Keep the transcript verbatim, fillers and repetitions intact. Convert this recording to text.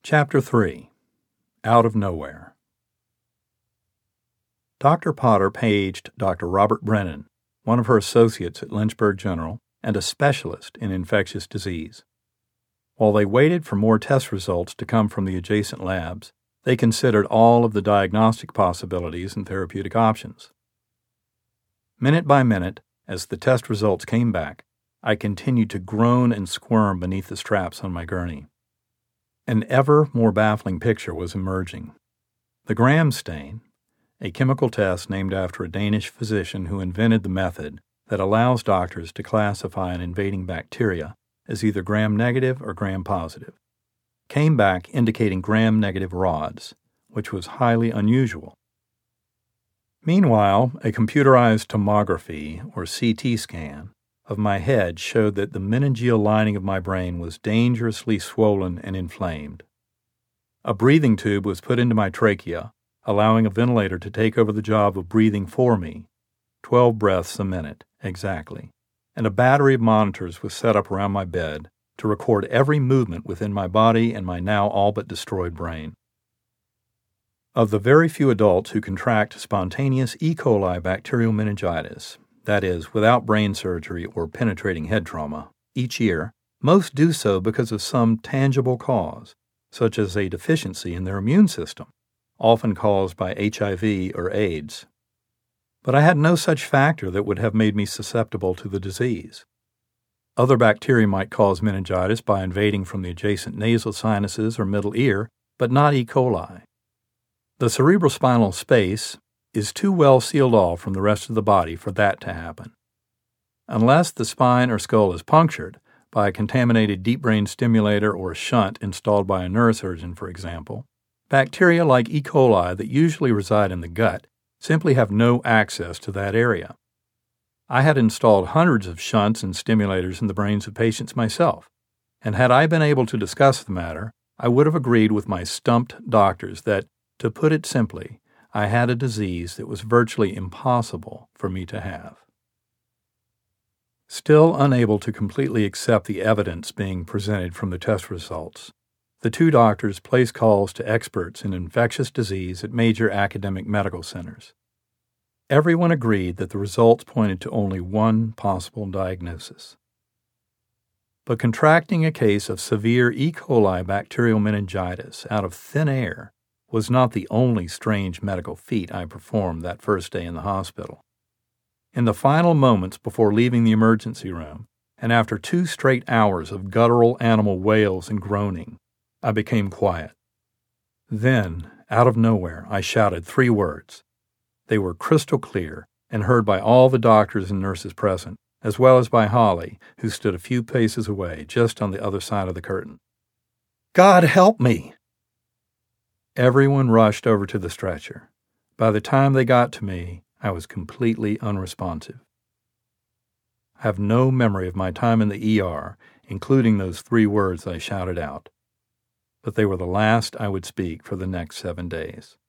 Chapter three. Out of Nowhere. Doctor Potter paged Doctor Robert Brennan, one of her associates at Lynchburg General and a specialist in infectious disease. While they waited for more test results to come from the adjacent labs, they considered all of the diagnostic possibilities and therapeutic options. Minute by minute, as the test results came back, I continued to groan and squirm beneath the straps on my gurney. An ever more baffling picture was emerging. The Gram stain, a chemical test named after a Danish physician who invented the method that allows doctors to classify an invading bacteria as either gram-negative or gram-positive, came back indicating gram-negative rods, which was highly unusual. Meanwhile, a computerized tomography, or C T scan, of my head showed that the meningeal lining of my brain was dangerously swollen and inflamed. A breathing tube was put into my trachea, allowing a ventilator to take over the job of breathing for me, twelve breaths a minute, exactly, and a battery of monitors was set up around my bed to record every movement within my body and my now all but destroyed brain. Of the very few adults who contract spontaneous E. coli bacterial meningitis, that is, without brain surgery or penetrating head trauma, each year, most do so because of some tangible cause, such as a deficiency in their immune system, often caused by H I V or AIDS. But I had no such factor that would have made me susceptible to the disease. Other bacteria might cause meningitis by invading from the adjacent nasal sinuses or middle ear, but not E. coli. The cerebrospinal space is too well sealed off from the rest of the body for that to happen. Unless the spine or skull is punctured by a contaminated deep brain stimulator or a shunt installed by a neurosurgeon, for example, bacteria like E. coli that usually reside in the gut simply have no access to that area. I had installed hundreds of shunts and stimulators in the brains of patients myself, and had I been able to discuss the matter, I would have agreed with my stumped doctors that, to put it simply, I had a disease that was virtually impossible for me to have. Still unable to completely accept the evidence being presented from the test results, the two doctors placed calls to experts in infectious disease at major academic medical centers. Everyone agreed that the results pointed to only one possible diagnosis. But contracting a case of severe E. coli bacterial meningitis out of thin air was not the only strange medical feat I performed that first day in the hospital. In the final moments before leaving the emergency room, and after two straight hours of guttural animal wails and groaning, I became quiet. Then, out of nowhere, I shouted three words. They were crystal clear and heard by all the doctors and nurses present, as well as by Holly, who stood a few paces away, just on the other side of the curtain. "God help me!" Everyone rushed over to the stretcher. By the time they got to me, I was completely unresponsive. I have no memory of my time in the E R, including those three words I shouted out, but they were the last I would speak for the next seven days.